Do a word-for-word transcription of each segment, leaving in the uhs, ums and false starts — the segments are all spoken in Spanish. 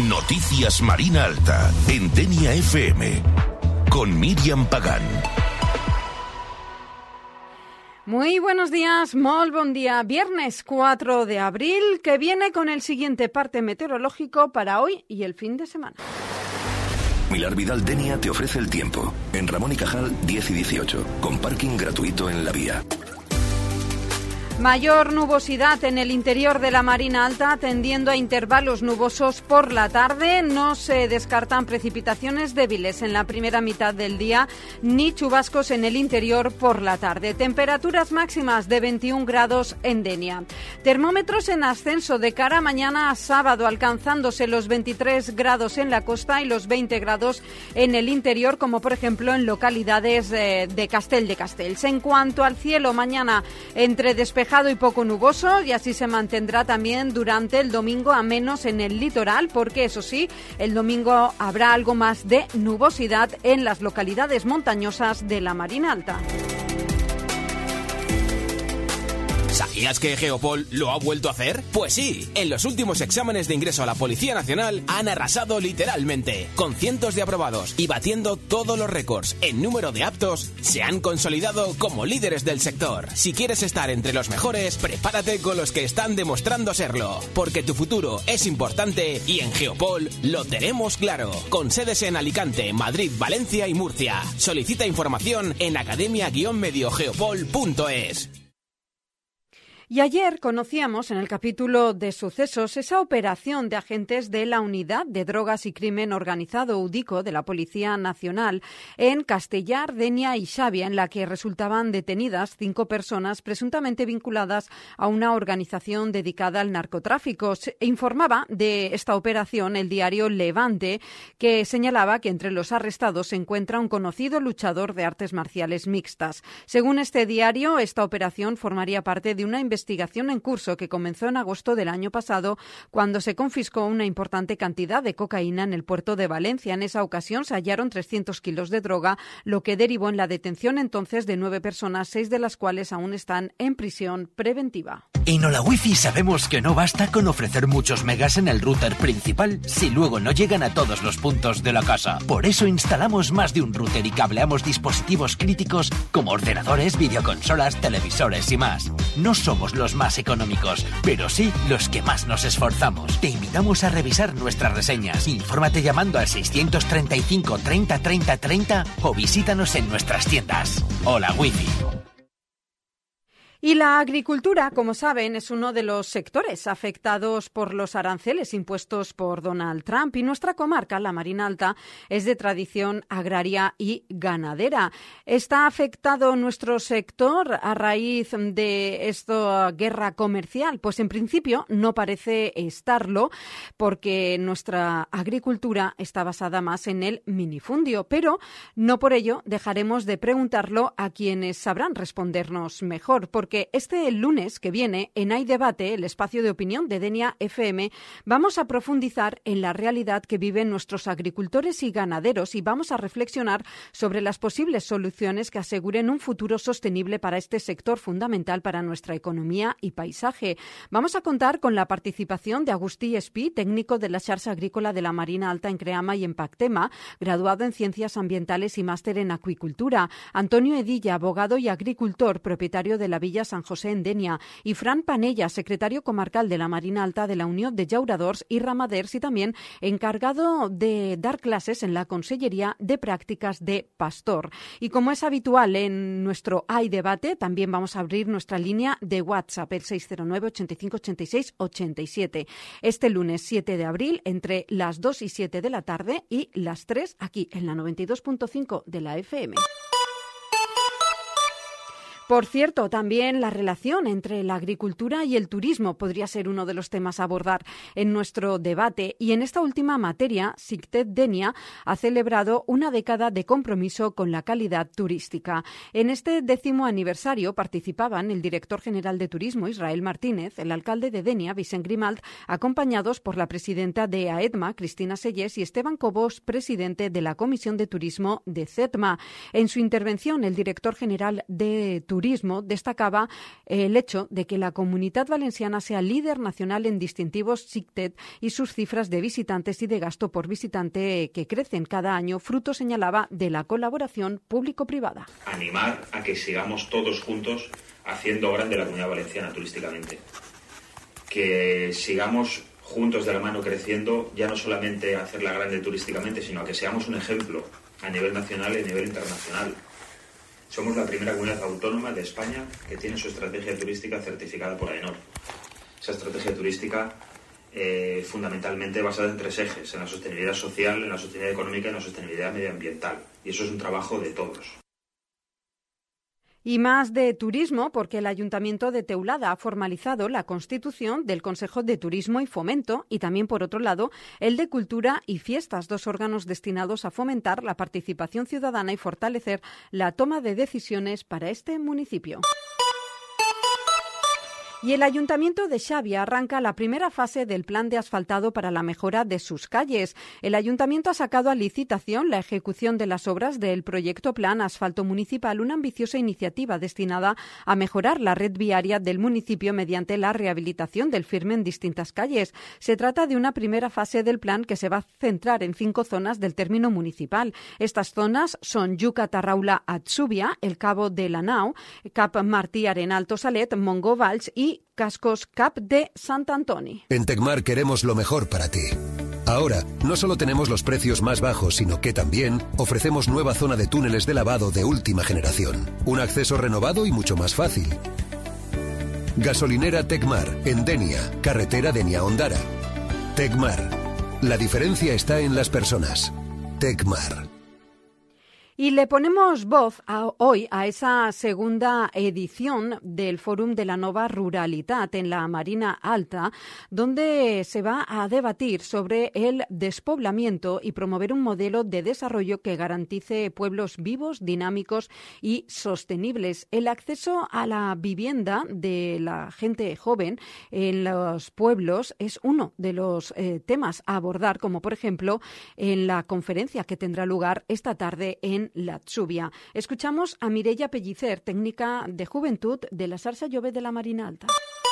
Noticias Marina Alta, en Denia F M, con Miriam Pagán. Muy buenos días, molt bon día. Viernes cuatro de abril, que viene con el siguiente parte meteorológico para hoy y el fin de semana. Milar Vidal Denia te ofrece el tiempo. En Ramón y Cajal, diez y dieciocho, con parking gratuito en la vía. Mayor nubosidad en el interior de la Marina Alta, tendiendo a intervalos nubosos por la tarde. No se descartan precipitaciones débiles en la primera mitad del día, ni chubascos en el interior por la tarde. Temperaturas máximas de veintiún grados en Denia. Termómetros en ascenso de cara a mañana a sábado, alcanzándose los veintitrés grados en la costa y los veinte grados en el interior, como por ejemplo en localidades eh, de Castell de Castells. En cuanto al cielo, mañana entre despejado y poco nuboso, y así se mantendrá también durante el domingo, a menos en el litoral, porque eso sí, el domingo habrá algo más de nubosidad en las localidades montañosas de la Marina Alta. ¿Sabías que Geopol lo ha vuelto a hacer? Pues sí, en los últimos exámenes de ingreso a la Policía Nacional han arrasado literalmente, con cientos de aprobados y batiendo todos los récords en número de aptos, se han consolidado como líderes del sector. Si quieres estar entre los mejores, prepárate con los que están demostrando serlo, porque tu futuro es importante y en Geopol lo tenemos claro, con sedes en Alicante, Madrid, Valencia y Murcia. Solicita información en academia guion medio geopol punto es. Y ayer conocíamos en el capítulo de sucesos esa operación de agentes de la Unidad de Drogas y Crimen Organizado UDICO de la Policía Nacional en Castellar, Denia y Xàbia, en la que resultaban detenidas cinco personas presuntamente vinculadas a una organización dedicada al narcotráfico. Se informaba de esta operación el diario Levante, que señalaba que entre los arrestados se encuentra un conocido luchador de artes marciales mixtas. Según este diario, esta operación formaría parte de una investigación investigación en curso que comenzó en agosto del año pasado, cuando se confiscó una importante cantidad de cocaína en el puerto de Valencia. En esa ocasión se hallaron trescientos kilos de droga, lo que derivó en la detención entonces de nueve personas, seis de las cuales aún están en prisión preventiva. En Hola Wifi sabemos que no basta con ofrecer muchos megas en el router principal si luego no llegan a todos los puntos de la casa. Por eso instalamos más de un router y cableamos dispositivos críticos como ordenadores, videoconsolas, televisores y más. No somos los más económicos, pero sí los que más nos esforzamos. Te invitamos a revisar nuestras reseñas. Infórmate llamando al seiscientos treinta y cinco treinta treinta treinta o visítanos en nuestras tiendas. Hola Wifi. Y la agricultura, como saben, es uno de los sectores afectados por los aranceles impuestos por Donald Trump. Y nuestra comarca, la Marina Alta, es de tradición agraria y ganadera. ¿Está afectado nuestro sector a raíz de esta guerra comercial? Pues en principio no parece estarlo, porque nuestra agricultura está basada más en el minifundio. Pero no por ello dejaremos de preguntarlo a quienes sabrán respondernos mejor, porque que este lunes que viene, en Hay Debate, el espacio de opinión de Denia F M, vamos a profundizar en la realidad que viven nuestros agricultores y ganaderos y vamos a reflexionar sobre las posibles soluciones que aseguren un futuro sostenible para este sector fundamental para nuestra economía y paisaje. Vamos a contar con la participación de Agustí Espí, técnico de la Xarxa Agrícola de la Marina Alta en CREAMA y en Pactema, graduado en Ciencias Ambientales y máster en Acuicultura, Antonio Edilla, abogado y agricultor, propietario de la Villa San José en Denia, y Fran Panella, secretario comarcal de la Marina Alta de la Unión de Llauradors y Ramaders y también encargado de dar clases en la Consellería de Prácticas de Pastor. Y como es habitual en nuestro Hay Debate, también vamos a abrir nuestra línea de WhatsApp, el seis cero nueve, ochenta y cinco, ochenta y seis, ochenta y siete. Este lunes siete de abril, entre las dos y siete de la tarde y las tres, aquí en la noventa y dos punto cinco de la F M. Por cierto, también la relación entre la agricultura y el turismo podría ser uno de los temas a abordar en nuestro debate. Y en esta última materia, Sictet Denia ha celebrado una década de compromiso con la calidad turística. En este décimo aniversario participaban el director general de Turismo, Israel Martínez, el alcalde de Denia, Vicent Grimalt, acompañados por la presidenta de AEDMA, Cristina Sellés, y Esteban Cobos, presidente de la Comisión de Turismo de CETMA. En su intervención, el director general de Turismo Turismo destacaba el hecho de que la Comunidad Valenciana sea líder nacional en distintivos SICTED y sus cifras de visitantes y de gasto por visitante que crecen cada año, fruto, señalaba, de la colaboración público-privada. Animar a que sigamos todos juntos haciendo grande la Comunidad Valenciana turísticamente. Que sigamos juntos de la mano creciendo, ya no solamente a hacerla grande turísticamente, sino a que seamos un ejemplo a nivel nacional y a nivel internacional. Somos la primera comunidad autónoma de España que tiene su estrategia turística certificada por AENOR. Esa estrategia turística eh, fundamentalmente basada en tres ejes: en la sostenibilidad social, en la sostenibilidad económica y en la sostenibilidad medioambiental. Y eso es un trabajo de todos. Y más de turismo, porque el Ayuntamiento de Teulada ha formalizado la constitución del Consejo de Turismo y Fomento y también, por otro lado, el de Cultura y Fiestas, dos órganos destinados a fomentar la participación ciudadana y fortalecer la toma de decisiones para este municipio. Y el Ayuntamiento de Xavia arranca la primera fase del plan de asfaltado para la mejora de sus calles. El Ayuntamiento ha sacado a licitación la ejecución de las obras del proyecto Plan Asfalto Municipal, una ambiciosa iniciativa destinada a mejorar la red viaria del municipio mediante la rehabilitación del firme en distintas calles. Se trata de una primera fase del plan que se va a centrar en cinco zonas del término municipal. Estas zonas son Yuca Tarraula Atzubia, el Cabo de la Nau, Cap Martí Arenal Tosalet, Mongo Valls y Cascos Cap de Sant Antoni. En Tecmar queremos lo mejor para ti. Ahora, no solo tenemos los precios más bajos, sino que también ofrecemos nueva zona de túneles de lavado de última generación. Un acceso renovado y mucho más fácil. Gasolinera Tecmar, en Denia, carretera Denia-Ondara. Tecmar. La diferencia está en las personas. Tecmar. Y le ponemos voz a, hoy a esa segunda edición del Fòrum de la Nova Ruralitat en la Marina Alta, donde se va a debatir sobre el despoblamiento y promover un modelo de desarrollo que garantice pueblos vivos, dinámicos y sostenibles. El acceso a la vivienda de la gente joven en los pueblos es uno de los eh, temas a abordar, como por ejemplo en la conferencia que tendrá lugar esta tarde en la Atzubia. Escuchamos a Mireia Pellicer, técnica de juventud de la Xarxa Jove de la Marina Alta.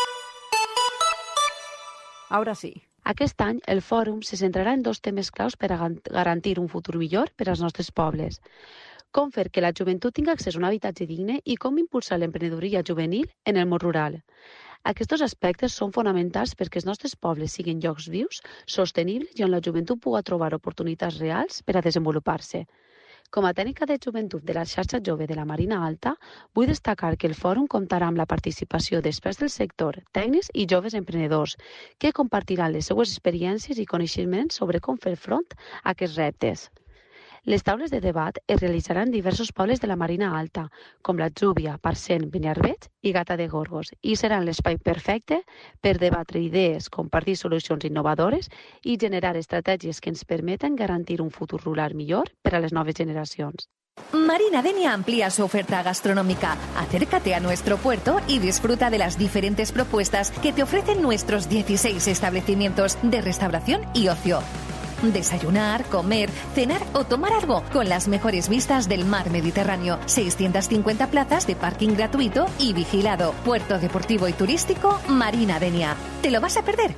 Ahora sí. Aquest any, el fòrum se centrarà en dos temes claus per a garantir un futur millor per als nostres pobles. Com fer que la joventut tingui accés a un habitatge digne i com impulsar l'emprenedoria juvenil en el món rural. Aquests dos aspectes són fonamentals perquè els nostres pobles siguin llocs vius, sostenibles i on la joventut pugui trobar oportunitats reals per a desenvolupar-se. Com a tècnica de joventut de la Xarxa Jove de la Marina Alta, vull destacar que el fòrum comptarà amb la participació d'experts del sector, tècnics i joves emprenedors, que compartiran les seues experiències i coneixements sobre com fer front a aquests reptes. Les taules de debat es realitzaran en diversos pobles de la Marina Alta, com l'Atzúbia, Parcent, Beniarbeig i Gata de Gorgos, i seran l'espai perfecte per debatre idees, compartir solucions innovadores i generar estratègies que ens permeten garantir un futur rural millor per a les noves generacions. Marina Denia amplía su oferta gastronómica. Acércate a nuestro puerto y disfruta de las diferentes propuestas que te ofrecen nuestros dieciséis establecimientos de restauración y ocio. Desayunar, comer, cenar o tomar algo con las mejores vistas del mar Mediterráneo. seiscientas cincuenta plazas de parking gratuito y vigilado. Puerto deportivo y turístico Marina Denia. ¿Te lo vas a perder?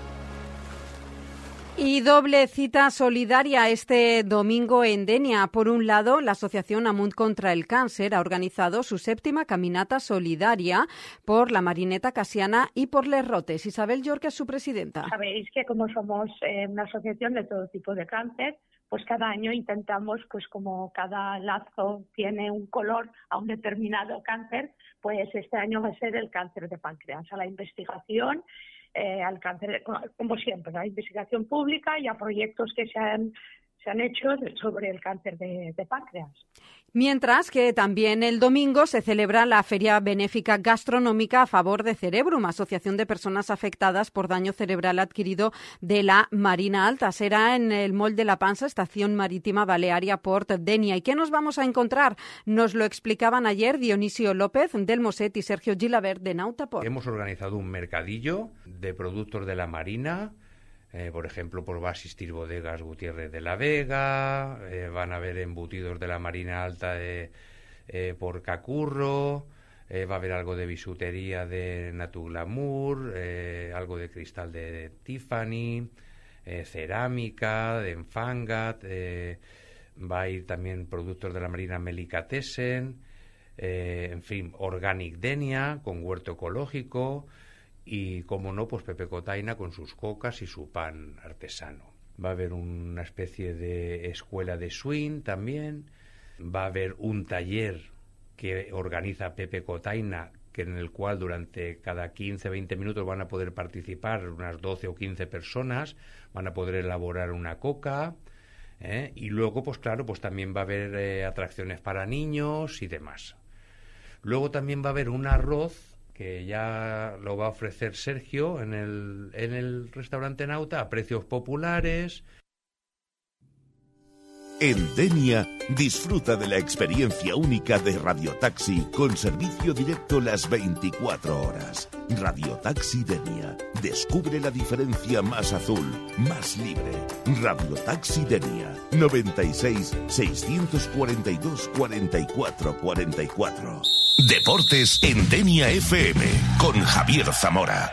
Y doble cita solidaria este domingo en Denia. Por un lado, la Asociación Amunt contra el Cáncer ha organizado su séptima caminata solidaria por la Marineta Casiana y por Les Rotes. Isabel Yorca es su presidenta. Sabéis que como somos eh, una asociación de todo tipo de cáncer, pues cada año intentamos, pues como cada lazo tiene un color a un determinado cáncer, pues este año va a ser el cáncer de páncreas, a la investigación. Eh, al cáncer, como siempre, a la investigación pública y a proyectos que se han, se han hecho sobre el cáncer de, de páncreas. Mientras que también el domingo se celebra la Feria Benéfica Gastronómica a favor de Cerebrum, asociación de personas afectadas por daño cerebral adquirido de la Marina Alta. Será en el Moll de la Pansa, Estación Marítima Balearia Port Denia. ¿Y qué nos vamos a encontrar? Nos lo explicaban ayer Dionisio López del Moset y Sergio Gilabert de Nautaport. Hemos organizado un mercadillo de productos de la Marina. Eh, por ejemplo, pues va a asistir Bodegas Gutiérrez de la Vega, eh, van a haber embutidos de la Marina Alta de, eh, por Cacurro, eh, va a haber algo de bisutería de Natu Glamour, eh, algo de cristal de, de Tiffany, eh, cerámica de Enfangat, eh, va a ir también productos de la Marina Melicatessen, eh, en fin, Organic Denia con huerto ecológico y, como no, pues Pepe Cotaina con sus cocas y su pan artesano. Va a haber una especie de escuela de swing también, va a haber un taller que organiza Pepe Cotaina, que en el cual durante cada quince a veinte minutos van a poder participar unas doce o quince personas, van a poder elaborar una coca, ¿eh? Y luego, pues claro, pues también va a haber eh, atracciones para niños y demás. Luego también va a haber un arroz que ya lo va a ofrecer Sergio en el, en el restaurante Nauta a precios populares. En Denia, disfruta de la experiencia única de Radiotaxi con servicio directo las veinticuatro horas. Radiotaxi Denia. Descubre la diferencia más azul, más libre. Radiotaxi Denia. noventa y seis, seiscientos cuarenta y dos, cuarenta y cuatro cuarenta y cuatro. Deportes en Denia F M con Javier Zamora.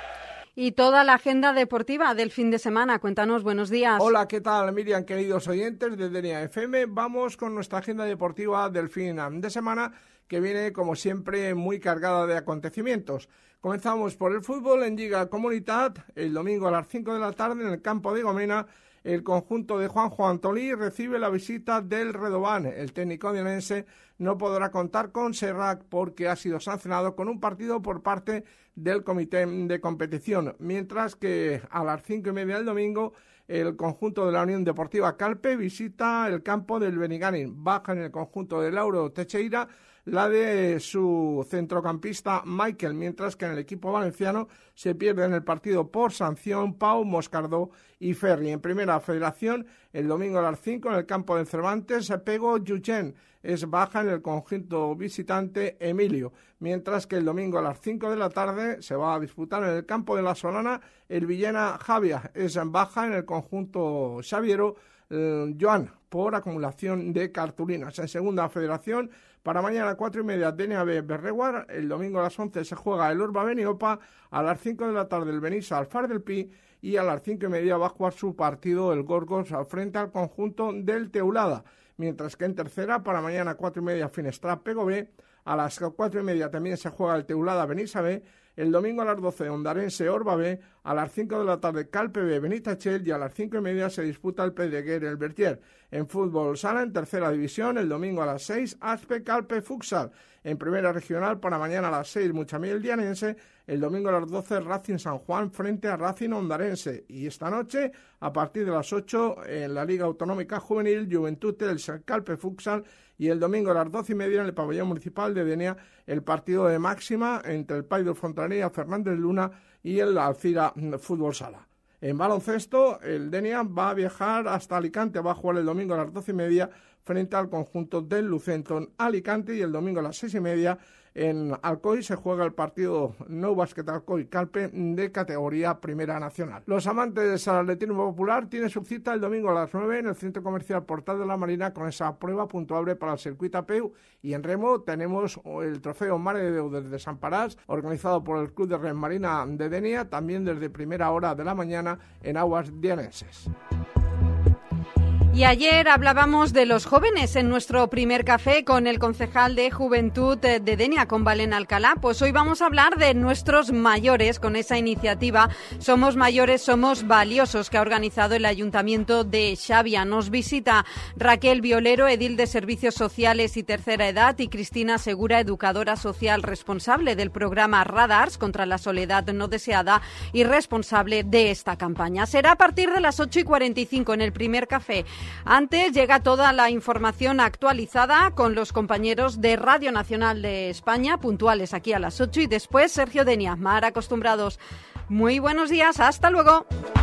Y toda la agenda deportiva del fin de semana. Cuéntanos, buenos días. Hola, ¿qué tal, Miriam, queridos oyentes de Denia F M? Vamos con nuestra agenda deportiva del fin de semana, que viene, como siempre, muy cargada de acontecimientos. Comenzamos por el fútbol en Lliga Comunitat. El domingo a las cinco de la tarde, en el campo de Gomena, el conjunto de Juanjo Antolí recibe la visita del Redován. El técnico dionense no podrá contar con Serrat porque ha sido sancionado con un partido por parte del comité de competición, mientras que a las cinco y media del domingo el conjunto de la Unión Deportiva Calpe visita el campo del Benigànim. Baja en el conjunto de Lauro Teixeira la de su centrocampista Michael, mientras que en el equipo valenciano se pierde en el partido por sanción Pau, Moscardó y Ferri. En Primera Federación, el domingo a las cinco en el campo del Cervantes, Pego Yuchen es baja en el conjunto visitante Emilio, mientras que el domingo a las cinco de la tarde se va a disputar en el campo de La Solana el Villena Javia, es baja en el conjunto Xaviero eh, Joan por acumulación de cartulinas. En Segunda Federación, para mañana cuatro y media Denia B Berreguar, el domingo a las once se juega el Orba Beniopa, a las cinco de la tarde el Benissa Alfar del Pi y a las cinco y media va a jugar su partido el Gorgos frente al conjunto del Teulada, mientras que en tercera para mañana cuatro y media Finestrat Pego B, a las cuatro y media también se juega el Teulada Benissa B, el domingo a las doce Ondarense Orba B, a las cinco de la tarde Calpe B Benitachel y a las cinco y media se disputa el Pedreguer el Bertier. En fútbol sala, en tercera división, el domingo a las seis Aspe Calpe Futsal. En primera regional, para mañana a las seis Muchamiel Dianense, el domingo a las doce Racing San Juan frente a Racing Ondarense. Y esta noche, a partir de las ocho, en la Liga Autonómica Juvenil, Juventud del Calpe Futsal, y el domingo a las doce y media en el pabellón municipal de Denia, el partido de máxima entre el Paidor Fontanella Fernández Luna y el Alcira Fútbol Sala. En baloncesto, el Denia va a viajar hasta Alicante, va a jugar el domingo a las doce y media frente al conjunto del Lucenton Alicante, y el domingo a las seis y media en Alcoy se juega el partido No Basket Alcoy Calpe de categoría Primera Nacional. Los amantes al atletismo popular tienen su cita el domingo a las nueve en el Centro Comercial Portal de la Marina con esa prueba puntuable para el circuito A P U, y en remo tenemos el trofeo Mare de Déu desde San Parás, organizado por el Club de Rem Marina de Denia, también desde primera hora de la mañana en aguas dianenses. Y ayer hablábamos de los jóvenes en nuestro primer café con el concejal de Juventud de Denia, con Valen Alcalá. Pues hoy vamos a hablar de nuestros mayores con esa iniciativa Somos Mayores, Somos Valiosos, que ha organizado el Ayuntamiento de Xavia. Nos visita Raquel Violero, edil de Servicios Sociales y Tercera Edad, y Cristina Segura, educadora social responsable del programa Radars contra la soledad no deseada y responsable de esta campaña. Será a partir de las ocho y cuarenta y cinco en el primer café. Antes llega toda la información actualizada con los compañeros de Radio Nacional de España, puntuales aquí a las ocho, y después Sergio Denia, mar acostumbrados. Muy buenos días, hasta luego.